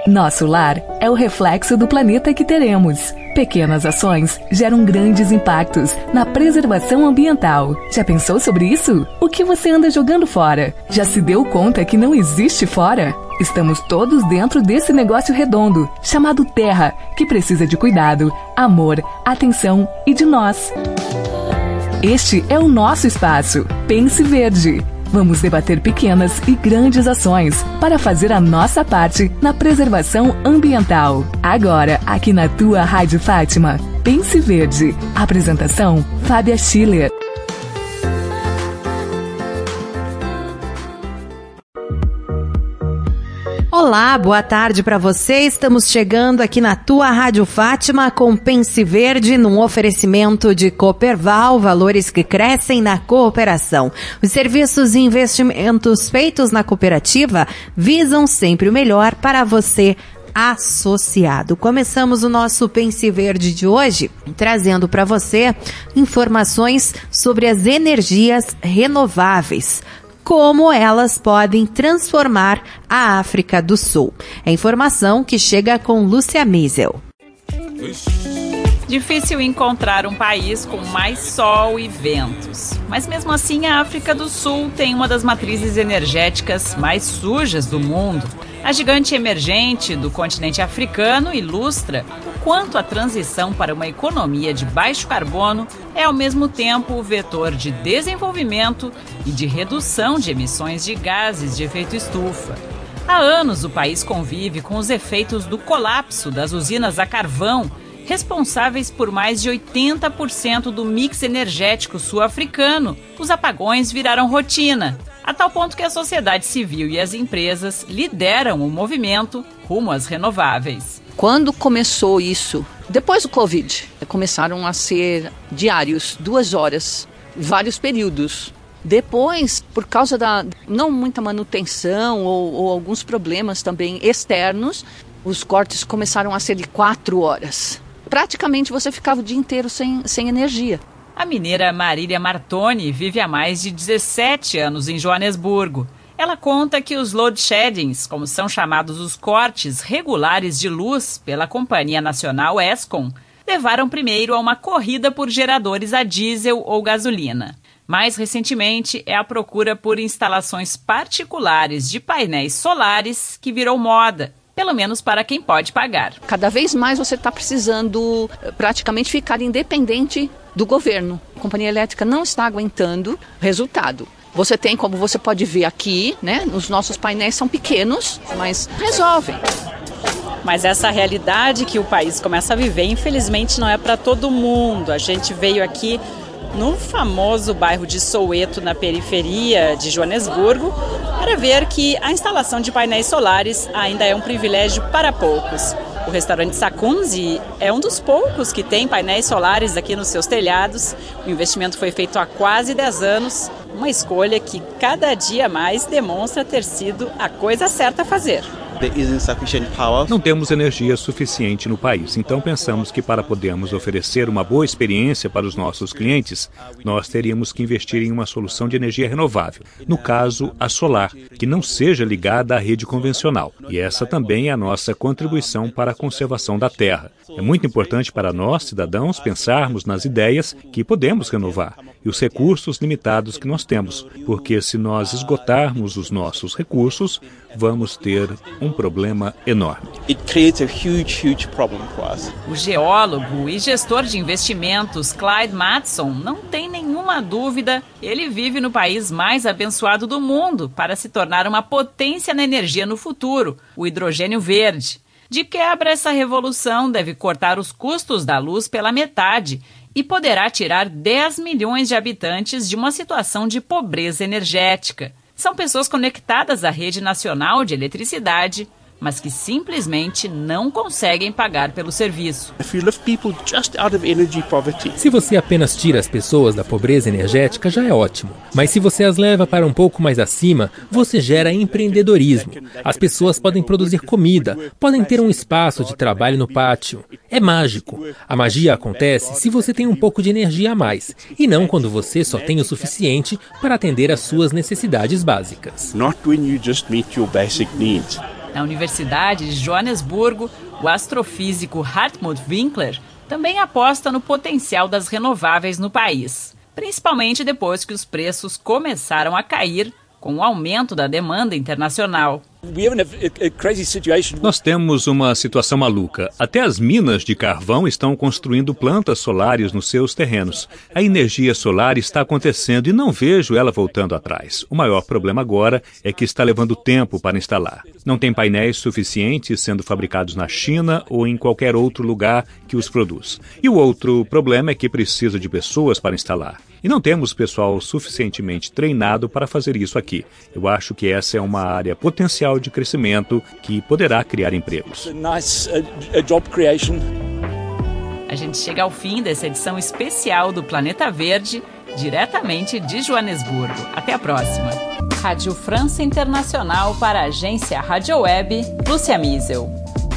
Nosso lar é o reflexo do planeta que teremos. Pequenas ações geram grandes impactos na preservação ambiental. Já pensou sobre isso? O que você anda jogando fora? Já se deu conta que não existe fora? Estamos todos dentro desse negócio redondo, chamado Terra, que precisa de cuidado, amor, atenção e de nós. Este é o nosso espaço. Pense Verde. Vamos debater pequenas e grandes ações para fazer a nossa parte na preservação ambiental. Agora, aqui na tua Rádio Fátima, Pense Verde. Apresentação, Fábia Schiller. Olá, boa tarde para você. Estamos chegando aqui na tua Rádio Fátima com Pense Verde num oferecimento de Cooperval, valores que crescem na cooperação. Os serviços e investimentos feitos na cooperativa visam sempre o melhor para você, associado. Começamos o nosso Pense Verde de hoje trazendo para você informações sobre as energias renováveis, como elas podem transformar a África do Sul. É informação que chega com Lúcia Miesel. Difícil encontrar um país com mais sol e ventos. Mas mesmo assim, a África do Sul tem uma das matrizes energéticas mais sujas do mundo. A gigante emergente do continente africano ilustra o quanto a transição para uma economia de baixo carbono é ao mesmo tempo o vetor de desenvolvimento e de redução de emissões de gases de efeito estufa. Há anos o país convive com os efeitos do colapso das usinas a carvão, responsáveis por mais de 80% do mix energético sul-africano. Os apagões viraram rotina, a tal ponto que a sociedade civil e as empresas lideram o movimento rumo às renováveis. Quando começou isso? Depois do Covid, começaram a ser diários, 2 horas, vários períodos. Depois, por causa da não muita manutenção ou alguns problemas também externos, os cortes começaram a ser de 4 horas. Praticamente você ficava o dia inteiro sem energia. A mineira Marília Martoni vive há mais de 17 anos em Joanesburgo. Ela conta que os load sheddings, como são chamados os cortes regulares de luz pela Companhia Nacional Eskom, levaram primeiro a uma corrida por geradores a diesel ou gasolina. Mais recentemente, é a procura por instalações particulares de painéis solares que virou moda, pelo menos para quem pode pagar. Cada vez mais você está precisando praticamente ficar independente do governo. A companhia elétrica não está aguentando. Resultado, você tem, como você pode ver aqui, né? Os nossos painéis são pequenos, mas resolvem. Mas essa realidade que o país começa a viver, infelizmente, não é para todo mundo. A gente veio aqui no famoso bairro de Soweto, na periferia de Joanesburgo, para ver que a instalação de painéis solares ainda é um privilégio para poucos. O restaurante Sakunzi é um dos poucos que tem painéis solares aqui nos seus telhados. O investimento foi feito há quase 10 anos, uma escolha que cada dia mais demonstra ter sido a coisa certa a fazer. Não temos energia suficiente no país, então pensamos que para podermos oferecer uma boa experiência para os nossos clientes, nós teríamos que investir em uma solução de energia renovável, no caso, a solar, que não seja ligada à rede convencional. E essa também é a nossa contribuição para a conservação da terra. É muito importante para nós, cidadãos, pensarmos nas ideias que podemos renovar e os recursos limitados que nós temos, porque se nós esgotarmos os nossos recursos, vamos ter um problema enorme. O geólogo e gestor de investimentos Clyde Matson não tem nenhuma dúvida, ele vive no país mais abençoado do mundo para se tornar uma potência na energia no futuro, o hidrogênio verde. De quebra, essa revolução deve cortar os custos da luz pela metade e poderá tirar 10 milhões de habitantes de uma situação de pobreza energética. São pessoas conectadas à rede nacional de eletricidade, mas que simplesmente não conseguem pagar pelo serviço. Se você apenas tira as pessoas da pobreza energética, já é ótimo. Mas se você as leva para um pouco mais acima, você gera empreendedorismo. As pessoas podem produzir comida, podem ter um espaço de trabalho no pátio. É mágico. A magia acontece se você tem um pouco de energia a mais, e não quando você só tem o suficiente para atender às suas necessidades básicas. Na Universidade de Joanesburgo, o astrofísico Hartmut Winkler também aposta no potencial das renováveis no país, principalmente depois que os preços começaram a cair com o aumento da demanda internacional. Nós temos uma situação maluca. Até as minas de carvão estão construindo plantas solares nos seus terrenos. A energia solar está acontecendo e não vejo ela voltando atrás. O maior problema agora é que está levando tempo para instalar. Não tem painéis suficientes sendo fabricados na China ou em qualquer outro lugar que os produz. E o outro problema é que precisa de pessoas para instalar. E não temos pessoal suficientemente treinado para fazer isso aqui. Eu acho que essa é uma área potencial de crescimento que poderá criar empregos. A gente chega ao fim dessa edição especial do Planeta Verde, diretamente de Joanesburgo. Até a próxima. Rádio França Internacional para a agência Rádio Web, Lúcia Miesel.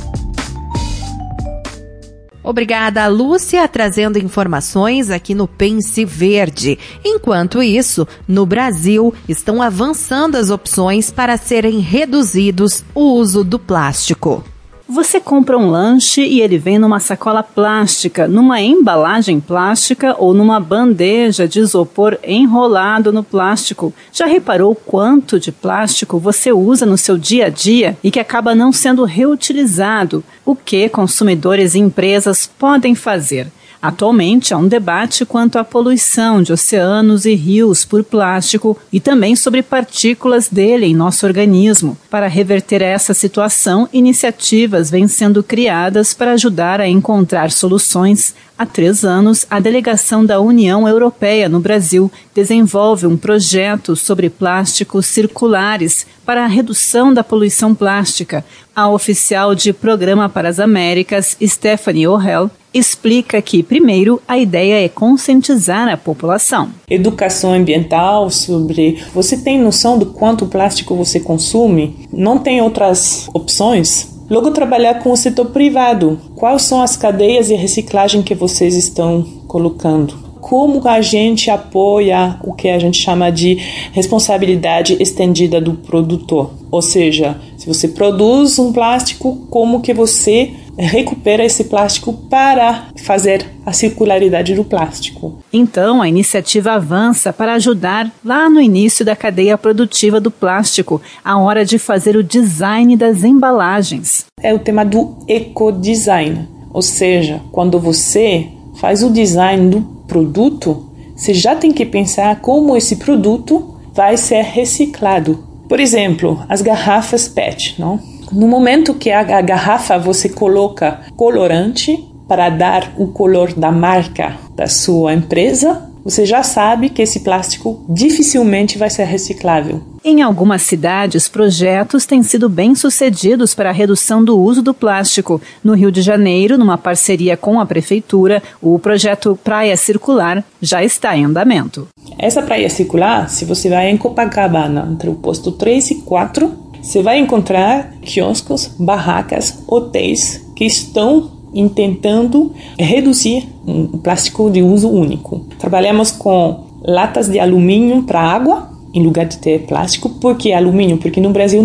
Obrigada, Lúcia, trazendo informações aqui no Pense Verde. Enquanto isso, no Brasil, estão avançando as opções para serem reduzidos o uso do plástico. Você compra um lanche e ele vem numa sacola plástica, numa embalagem plástica ou numa bandeja de isopor enrolado no plástico. Já reparou quanto de plástico você usa no seu dia a dia e que acaba não sendo reutilizado? O que consumidores e empresas podem fazer? Atualmente há um debate quanto à poluição de oceanos e rios por plástico e também sobre partículas dele em nosso organismo. Para reverter essa situação, iniciativas vêm sendo criadas para ajudar a encontrar soluções. Há 3 anos, a delegação da União Europeia no Brasil desenvolve um projeto sobre plásticos circulares para a redução da poluição plástica. A oficial de Programa para as Américas, Stephanie O'Hell, explica que, primeiro, a ideia é conscientizar a população. Educação ambiental sobre... Você tem noção do quanto plástico você consome? Não tem outras opções? Logo, trabalhar com o setor privado. Quais são as cadeias de reciclagem que vocês estão colocando? Como a gente apoia o que a gente chama de responsabilidade estendida do produtor? Ou seja, se você produz um plástico, como que você recupera esse plástico para fazer a circularidade do plástico? Então, a iniciativa avança para ajudar lá no início da cadeia produtiva do plástico, a hora de fazer o design das embalagens. É o tema do ecodesign, ou seja, quando você faz o design do produto, você já tem que pensar como esse produto vai ser reciclado. Por exemplo, as garrafas PET, não? No momento que a garrafa você coloca colorante para dar o color da marca da sua empresa, você já sabe que esse plástico dificilmente vai ser reciclável. Em algumas cidades, projetos têm sido bem-sucedidos para a redução do uso do plástico. No Rio de Janeiro, numa parceria com a Prefeitura, o projeto Praia Circular já está em andamento. Essa Praia Circular, se você vai em Copacabana, entre o posto 3 e 4, você vai encontrar quioscos, barracas, hotéis que estão tentando reduzir o plástico de uso único. Trabalhamos com latas de alumínio para água, em lugar de ter plástico. Por que alumínio? Porque no Brasil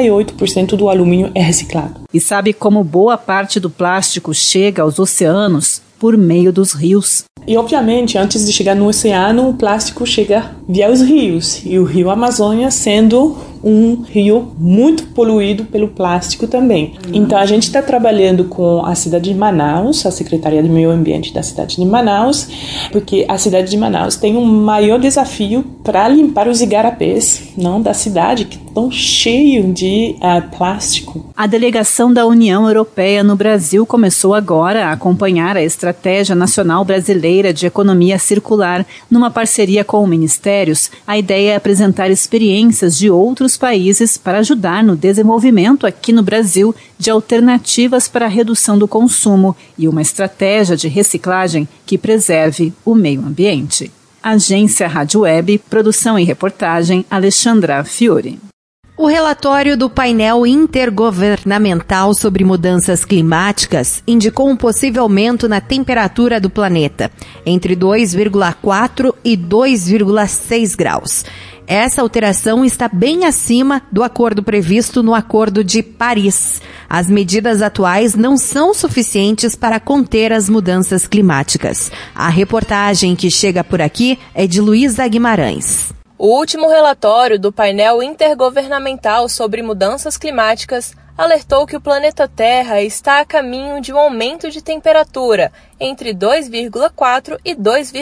98% do alumínio é reciclado. E sabe como boa parte do plástico chega aos oceanos? Por meio dos rios. E, obviamente, antes de chegar no oceano, o plástico chega via os rios. E o rio Amazônia sendo um rio muito poluído pelo plástico também. Então, a gente está trabalhando com a cidade de Manaus, a Secretaria do Meio Ambiente da cidade de Manaus, porque a cidade de Manaus tem um maior desafio para limpar os igarapés, não, da cidade, que estão cheios de plástico. A delegação da União Europeia no Brasil começou agora a acompanhar a Estratégia Nacional Brasileira de Economia Circular. Numa parceria com ministérios, a ideia é apresentar experiências de outros países para ajudar no desenvolvimento aqui no Brasil de alternativas para a redução do consumo e uma estratégia de reciclagem que preserve o meio ambiente. Agência Rádio Web, produção e reportagem, Alexandra Fiore. O relatório do painel intergovernamental sobre mudanças climáticas indicou um possível aumento na temperatura do planeta, entre 2,4 e 2,6 graus. Essa alteração está bem acima do acordo previsto no Acordo de Paris. As medidas atuais não são suficientes para conter as mudanças climáticas. A reportagem que chega por aqui é de Luísa Guimarães. O último relatório do painel intergovernamental sobre mudanças climáticas alertou que o planeta Terra está a caminho de um aumento de temperatura entre 2,4 e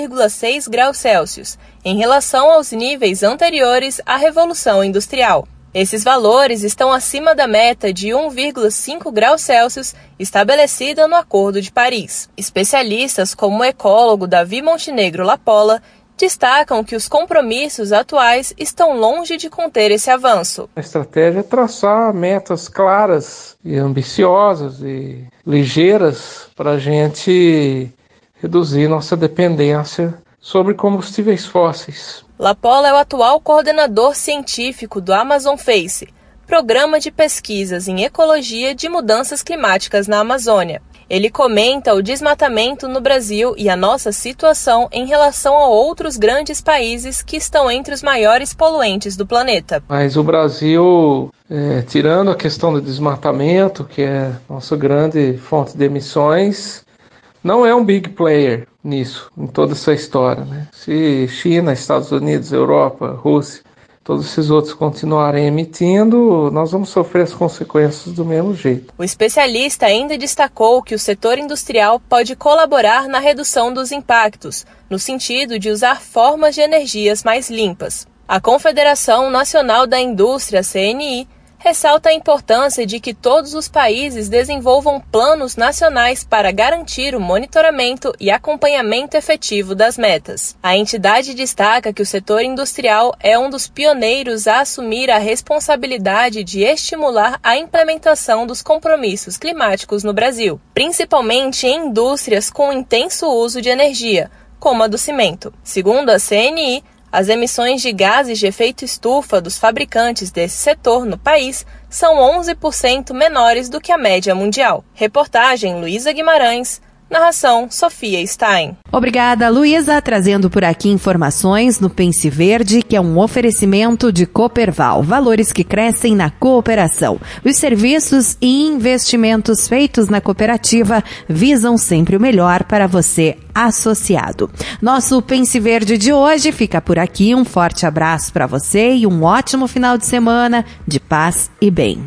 2,6 graus Celsius, em relação aos níveis anteriores à Revolução Industrial. Esses valores estão acima da meta de 1,5 graus Celsius estabelecida no Acordo de Paris. Especialistas como o ecólogo Davi Montenegro Lapola destacam que os compromissos atuais estão longe de conter esse avanço. A estratégia é traçar metas claras e ambiciosas e ligeiras para a gente reduzir nossa dependência sobre combustíveis fósseis. Lapola é o atual coordenador científico do Amazon Face, programa de pesquisas em ecologia de mudanças climáticas na Amazônia. Ele comenta o desmatamento no Brasil e a nossa situação em relação a outros grandes países que estão entre os maiores poluentes do planeta. Mas o Brasil, tirando a questão do desmatamento, que é nossa grande fonte de emissões, não é um big player nisso, em toda essa história, né? Se China, Estados Unidos, Europa, Rússia, todos esses outros continuarem emitindo, nós vamos sofrer as consequências do mesmo jeito. O especialista ainda destacou que o setor industrial pode colaborar na redução dos impactos, no sentido de usar formas de energias mais limpas. A Confederação Nacional da Indústria, CNI, ressalta a importância de que todos os países desenvolvam planos nacionais para garantir o monitoramento e acompanhamento efetivo das metas. A entidade destaca que o setor industrial é um dos pioneiros a assumir a responsabilidade de estimular a implementação dos compromissos climáticos no Brasil, principalmente em indústrias com intenso uso de energia, como a do cimento. Segundo a CNI, as emissões de gases de efeito estufa dos fabricantes desse setor no país são 11% menores do que a média mundial. Reportagem Luísa Guimarães, narração Sofia Stein. Obrigada, Luísa, trazendo por aqui informações no Pense Verde, que é um oferecimento de Cooperval, valores que crescem na cooperação. Os serviços e investimentos feitos na cooperativa visam sempre o melhor para você, associado. Nosso Pense Verde de hoje fica por aqui. Um forte abraço para você e um ótimo final de semana de paz e bem.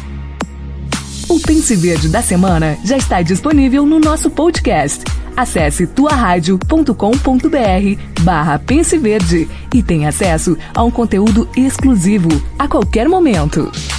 O Pense Verde da semana já está disponível no nosso podcast. Acesse tuaradio.com.br/Pense Verde e tenha acesso a um conteúdo exclusivo a qualquer momento.